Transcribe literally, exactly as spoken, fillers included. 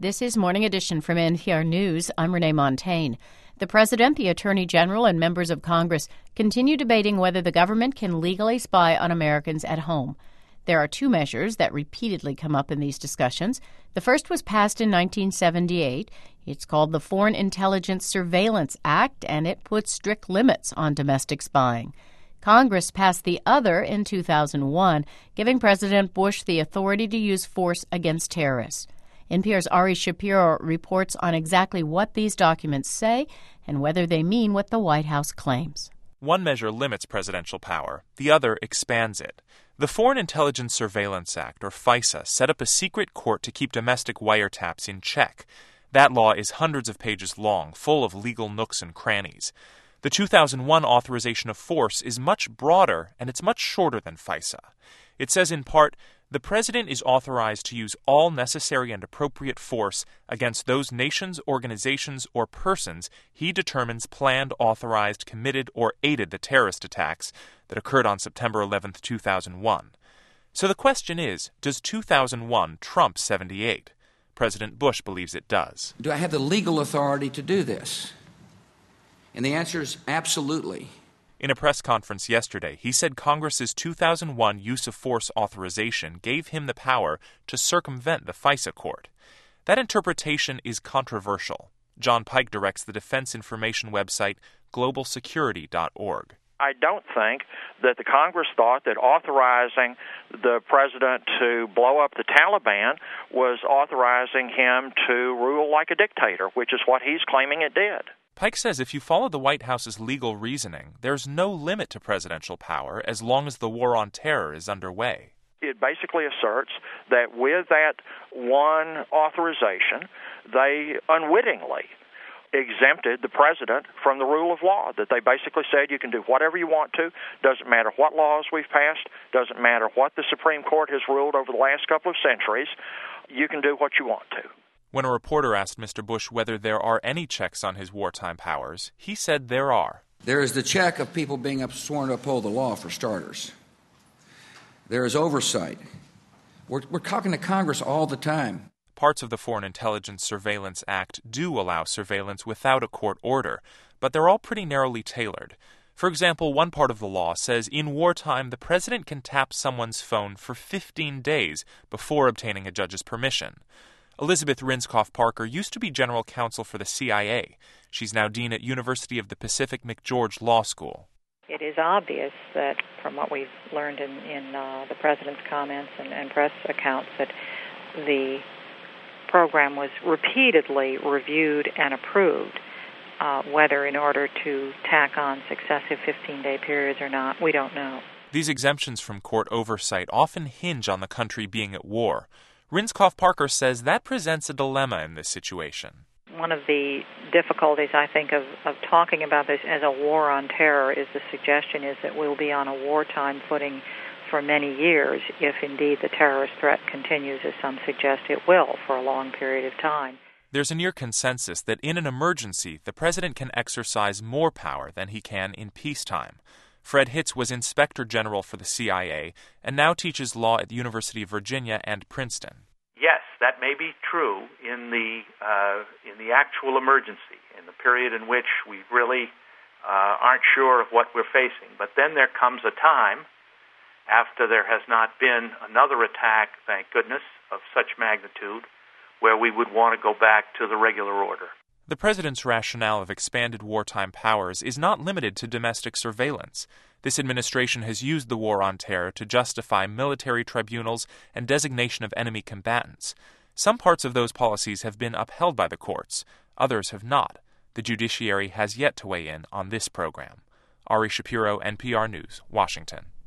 This is Morning Edition from N P R News. I'm Renee Montagne. The President, the Attorney General, and members of Congress continue debating whether the government can legally spy on Americans at home. There are two measures that repeatedly come up in these discussions. The first was passed in nineteen seventy-eight. It's called the Foreign Intelligence Surveillance Act, and it puts strict limits on domestic spying. Congress passed the other in two thousand one, giving President Bush the authority to use force against terrorists. N P R's Ari Shapiro reports on exactly what these documents say and whether they mean what the White House claims. One measure limits presidential power. The other expands it. The Foreign Intelligence Surveillance Act, or FISA, set up a secret court to keep domestic wiretaps in check. That law is hundreds of pages long, full of legal nooks and crannies. The two thousand one authorization of force is much broader, and it's much shorter than FISA. It says in part, the President is authorized to use all necessary and appropriate force against those nations, organizations, or persons he determines planned, authorized, committed, or aided the terrorist attacks that occurred on September eleventh, two thousand one. So the question is, does two thousand one trump seventy-eight? President Bush believes it does. Do I have the legal authority to do this? And the answer is absolutely. In a press conference yesterday, he said Congress's two thousand one use of force authorization gave him the power to circumvent the FISA court. That interpretation is controversial. John Pike directs the defense information website global security dot org. I don't think that the Congress thought that authorizing the president to blow up the Taliban was authorizing him to rule like a dictator, which is what he's claiming it did. Pike says if you follow the White House's legal reasoning, there's no limit to presidential power as long as the war on terror is underway. It basically asserts that with that one authorization, they unwittingly exempted the president from the rule of law, that they basically said you can do whatever you want to, doesn't matter what laws we've passed, doesn't matter what the Supreme Court has ruled over the last couple of centuries, you can do what you want to. When a reporter asked Mister Bush whether there are any checks on his wartime powers, he said there are. There is the check of people being sworn to uphold the law, for starters. There is oversight. We're, we're talking to Congress all the time. Parts of the Foreign Intelligence Surveillance Act do allow surveillance without a court order, but they're all pretty narrowly tailored. For example, one part of the law says in wartime the president can tap someone's phone for fifteen days before obtaining a judge's permission. Elizabeth Rinskoff Parker used to be general counsel for the C I A. She's now dean at University of the Pacific McGeorge Law School. It is obvious that, from what we've learned in, in uh, the president's comments and, and press accounts, that the program was repeatedly reviewed and approved, uh, whether in order to tack on successive fifteen-day periods or not, we don't know. These exemptions from court oversight often hinge on the country being at war. Rinskoff Parker says that presents a dilemma in this situation. One of the difficulties, I think, of, of talking about this as a war on terror is the suggestion is that we'll be on a wartime footing for many years if indeed the terrorist threat continues, as some suggest it will, for a long period of time. There's a near consensus that in an emergency, the president can exercise more power than he can in peacetime. Fred Hitz was Inspector General for the C I A and now teaches law at the University of Virginia and Princeton. Yes, that may be true in the uh, in the actual emergency, in the period in which we really uh, aren't sure of what we're facing. But then there comes a time, after there has not been another attack, thank goodness, of such magnitude, where we would want to go back to the regular order. The president's rationale of expanded wartime powers is not limited to domestic surveillance. This administration has used the war on terror to justify military tribunals and designation of enemy combatants. Some parts of those policies have been upheld by the courts. Others have not. The judiciary has yet to weigh in on this program. Ari Shapiro, N P R News, Washington.